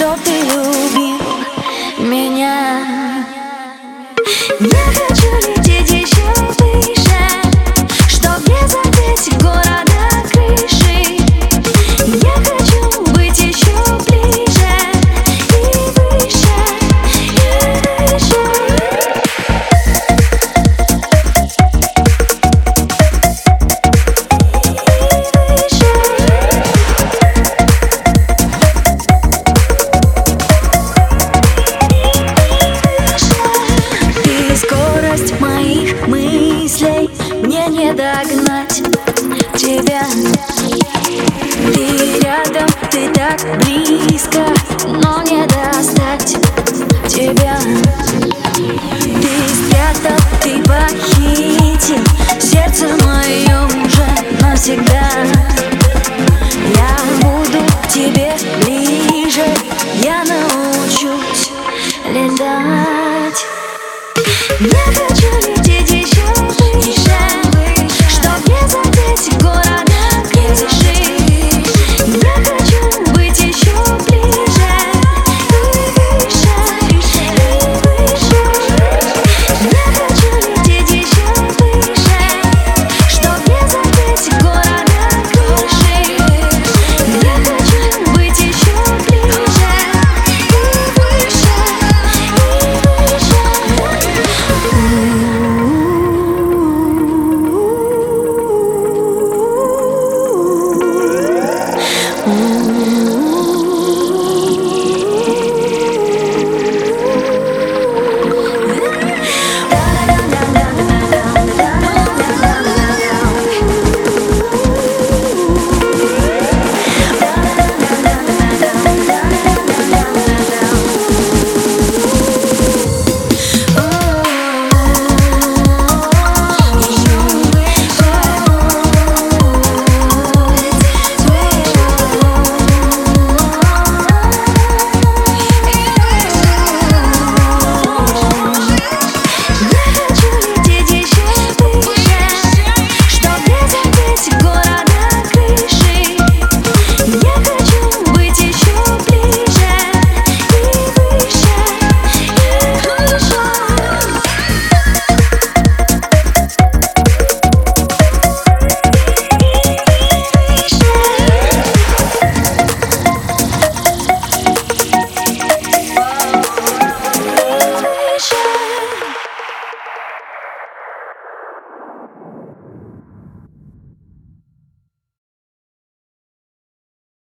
чтоб ты любил меня. Я хочу лететь еще выше, чтоб не задеть города крыши. Я хочу быть еще ближе и выше, и выше. Ты скорость моих мыслей, мне не догнать тебя. Ты рядом, ты так близко, но не достать тебя. Ты спрятал, ты похитил сердце мое уже навсегда. Я буду к тебе